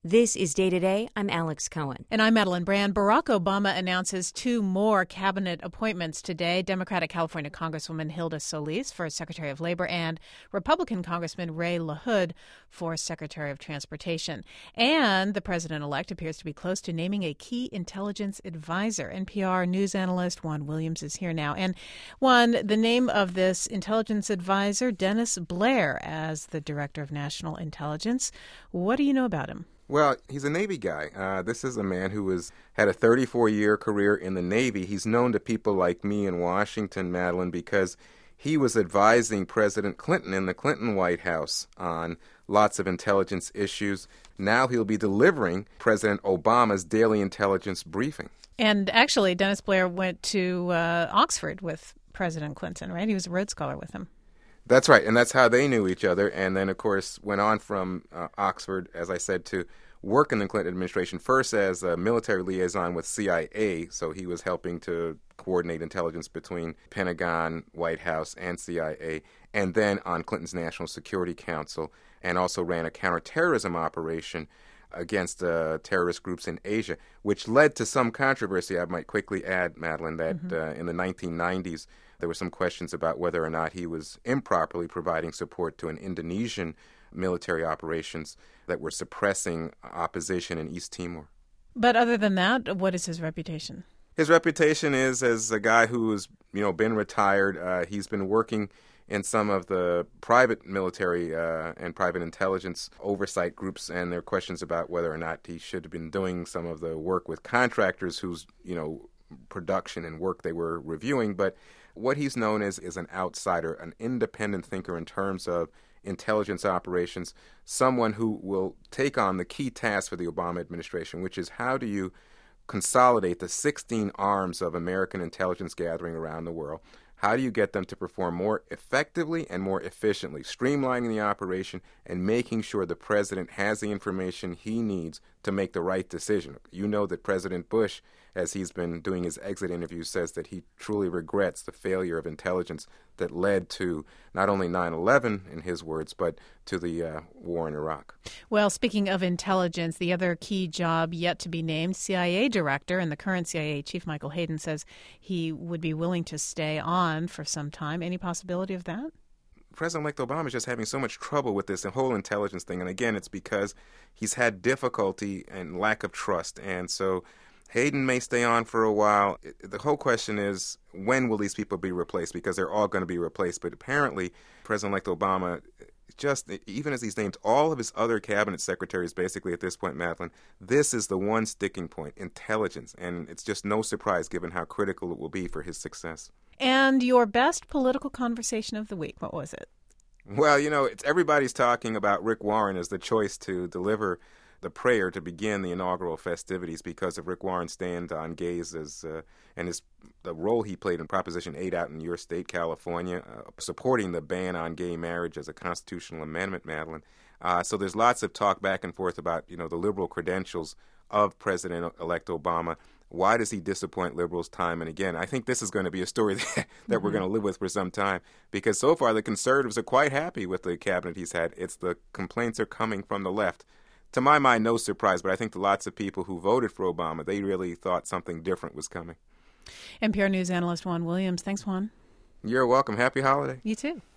This is Day to Day. I'm Alex Cohen. And I'm Madeline Brand. Barack Obama announces 2 more cabinet appointments today. Democratic California Congresswoman Hilda Solis for Secretary of Labor and Republican Congressman Ray LaHood for Secretary of Transportation. And the president-elect appears to be close to naming a key intelligence advisor. NPR news analyst Juan Williams is here now. And Juan, the name of this intelligence advisor, Dennis Blair, as the Director of National Intelligence. What do you know about him? Well, he's a Navy guy. This is a man who had a 34-year career in the Navy. He's known to people like me in Washington, Madeline, because he was advising President Clinton in the Clinton White House on lots of intelligence issues. Now he'll be delivering President Obama's daily intelligence briefing. And actually, Dennis Blair went to Oxford with President Clinton, right? He was a Rhodes Scholar with him. That's right, and that's how they knew each other, and then, of course, went on from Oxford, as I said, to work in the Clinton administration, first as a military liaison with CIA, so he was helping to coordinate intelligence between Pentagon, White House, and CIA, and then on Clinton's National Security Council, and also ran a counterterrorism operation against terrorist groups in Asia, which led to some controversy. I might quickly add, Madeline, that in the 1990s, there were some questions about whether or not he was improperly providing support to an Indonesian military operations that were suppressing opposition in East Timor. But other than that, what is his reputation? His reputation is as a guy who has, been retired. He's been working in some of the private military and private intelligence oversight groups, and there are questions about whether or not he should have been doing some of the work with contractors whose, production and work they were reviewing. But what he's known as is an outsider, an independent thinker in terms of intelligence operations, someone who will take on the key task for the Obama administration, which is how do you consolidate the 16 arms of American intelligence gathering around the world? How do you get them to perform more effectively and more efficiently, streamlining the operation and making sure the president has the information he needs to make the right decision? You know that President Bush, as he's been doing his exit interviews, says that he truly regrets the failure of intelligence that led to not only 9/11, in his words, but to the war in Iraq. Well, speaking of intelligence, the other key job yet to be named, CIA director, and the current CIA chief, Michael Hayden, says he would be willing to stay on for some time. Any possibility of that? President-elect Obama is just having so much trouble with this whole intelligence thing. And again, it's because he's had difficulty and lack of trust. And so Hayden may stay on for a while. The whole question is, when will these people be replaced? Because they're all going to be replaced. But apparently, President-elect Obama, just even as he's named all of his other cabinet secretaries, basically at this point, Madeline, this is the one sticking point, intelligence. And it's just no surprise given how critical it will be for his success. And your best political conversation of the week, what was it? Well, everybody's talking about Rick Warren as the choice to deliver the prayer to begin the inaugural festivities because of Rick Warren's stand on gays and the role he played in Proposition 8 out in your state, California, supporting the ban on gay marriage as a constitutional amendment, Madeline. So there's lots of talk back and forth about, the liberal credentials of President-elect Obama. Why does he disappoint liberals time and again? I think this is going to be a story that we're going to live with for some time because so far the conservatives are quite happy with the cabinet he's had. It's the complaints are coming from the left. To my mind, no surprise, but I think to lots of people who voted for Obama, they really thought something different was coming. NPR News analyst Juan Williams. Thanks, Juan. You're welcome. Happy holiday. You too.